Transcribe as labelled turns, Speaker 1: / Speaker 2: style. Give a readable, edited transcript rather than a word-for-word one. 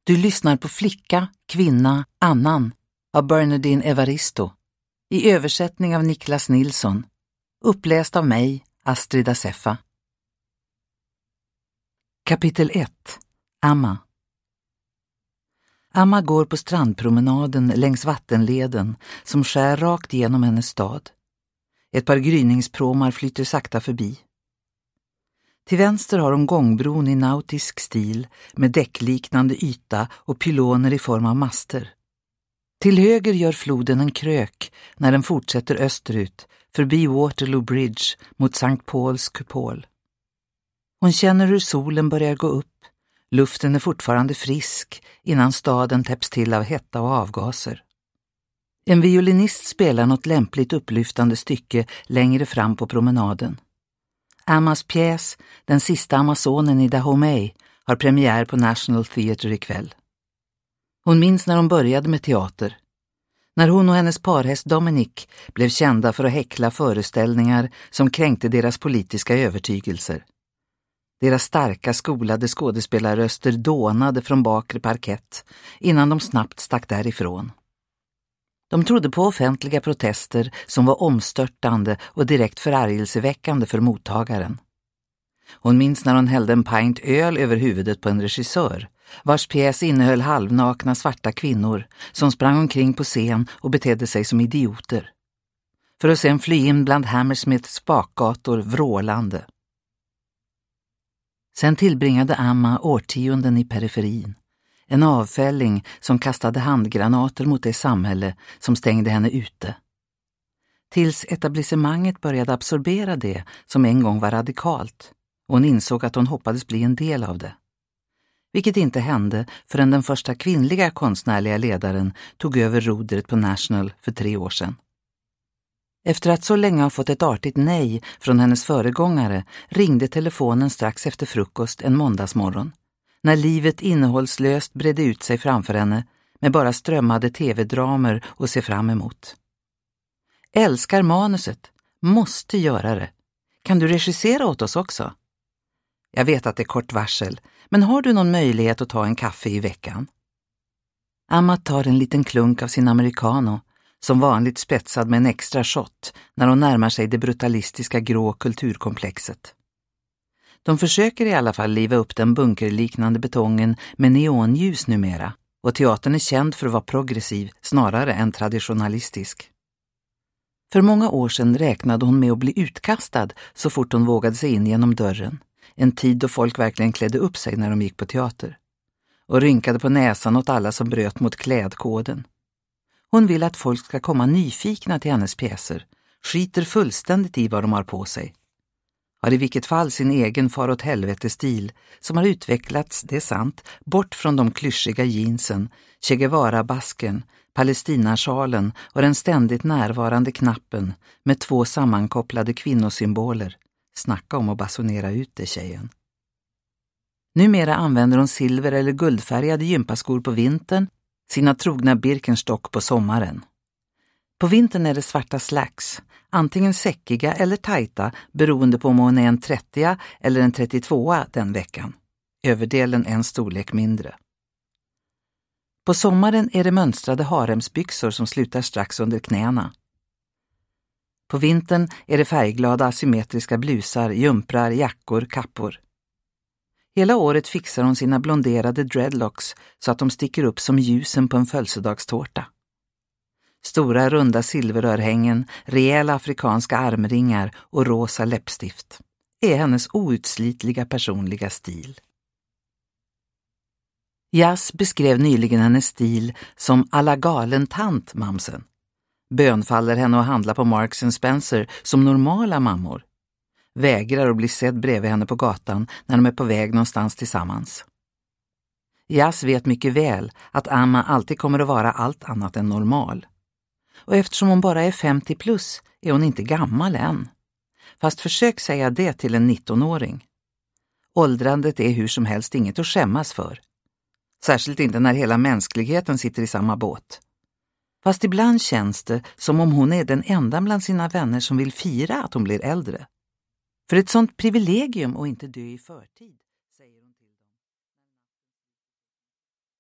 Speaker 1: Du lyssnar på Flicka, kvinna, annan av Bernardine Evaristo i översättning av Niklas Nilsson, uppläst av mig, Astrid Assefa. Kapitel 1. Amma. Amma går på strandpromenaden längs vattenleden som skär rakt genom hennes stad. Ett par gryningspråmar flyter sakta förbi. Till vänster har hon gångbron i nautisk stil med däckliknande yta och pyloner i form av master. Till höger gör floden en krök när den fortsätter österut förbi Waterloo Bridge mot St. Pauls kupol. Hon känner hur solen börjar gå upp. Luften är fortfarande frisk innan staden täpps till av hetta och avgaser. En violinist spelar något lämpligt upplyftande stycke längre fram på promenaden. Ammas pjäs, Den sista amazonen i Dahomey, har premiär på National Theatre ikväll. Hon minns när hon började med teater. När hon och hennes parhäst Dominic blev kända för att häckla föreställningar som kränkte deras politiska övertygelser. Deras starka skolade skådespelarröster dånade från bakre parkett innan de snabbt stack därifrån. De trodde på offentliga protester som var omstörtande och direkt förargelseväckande för mottagaren. Hon minns när hon hällde en pint öl över huvudet på en regissör, vars pjäs innehöll halvnakna svarta kvinnor som sprang omkring på scen och betedde sig som idioter. För att sen fly in bland Hammersmiths bakgator vrålande. Sen tillbringade Amma årtionden i periferin. En avfälling som kastade handgranater mot det samhälle som stängde henne ute. Tills etablissemanget började absorbera det som en gång var radikalt. Och hon insåg att hon hoppades bli en del av det. Vilket inte hände förrän den första kvinnliga konstnärliga ledaren tog över rodret på National för 3 år sedan. Efter att så länge ha fått ett artigt nej från hennes föregångare ringde telefonen strax efter frukost en måndagsmorgon. När livet innehållslöst bredde ut sig framför henne med bara strömmade tv-dramer att se fram emot. Älskar manuset, måste göra det. Kan du regissera åt oss också? Jag vet att det är kort varsel, men har du någon möjlighet att ta en kaffe i veckan? Amma tar en liten klunk av sin americano, som vanligt spetsad med en extra shot när hon närmar sig det brutalistiska grå kulturkomplexet. De försöker i alla fall liva upp den bunkerliknande betongen med neonljus numera, och teatern är känd för att vara progressiv snarare än traditionalistisk. För många år sedan räknade hon med att bli utkastad så fort hon vågade sig in genom dörren. En tid då folk verkligen klädde upp sig när de gick på teater. Och rynkade på näsan åt alla som bröt mot klädkoden. Hon vill att folk ska komma nyfikna till hennes pjäser. Skiter fullständigt i vad de har på sig. Har i vilket fall sin egen far åt helvete-stil som har utvecklats, det är sant, bort från de klyschiga jeansen, Che Guevara-basken, Palestinasjalen och den ständigt närvarande knappen med 2 sammankopplade kvinnosymboler. Snacka om att basunera ut det, tjejen. Numera använder hon silver- eller guldfärgade gympaskor på vintern, sina trogna Birkenstock på sommaren. På vintern är det svarta slacks, antingen säckiga eller tajta beroende på om hon är en 30 eller en 32 den veckan. Överdelen en storlek mindre. På sommaren är det mönstrade haremsbyxor som slutar strax under knäna. På vintern är det färgglada asymmetriska blusar, jumprar, jackor, kappor. Hela året fixar hon sina blonderade dreadlocks så att de sticker upp som ljusen på en födelsedagstårta. Stora runda silverörhängen, rejäla afrikanska armringar och rosa läppstift är hennes outslitliga personliga stil. Jazz beskrev nyligen hennes stil som alla galen tant, mamsen. Bönfaller henne att handla på Marks & Spencer som normala mammor. Vägrar att bli sedd bredvid henne på gatan när de är på väg någonstans tillsammans. Jazz vet mycket väl att Amma alltid kommer att vara allt annat än normal. Och eftersom hon bara är 50 plus är hon inte gammal än. Fast försök säga det till en 19-åring. Åldrandet är hur som helst inget att skämmas för. Särskilt inte när hela mänskligheten sitter i samma båt. Fast ibland känns det som om hon är den enda bland sina vänner som vill fira att hon blir äldre. För ett sånt privilegium att inte dö i förtid.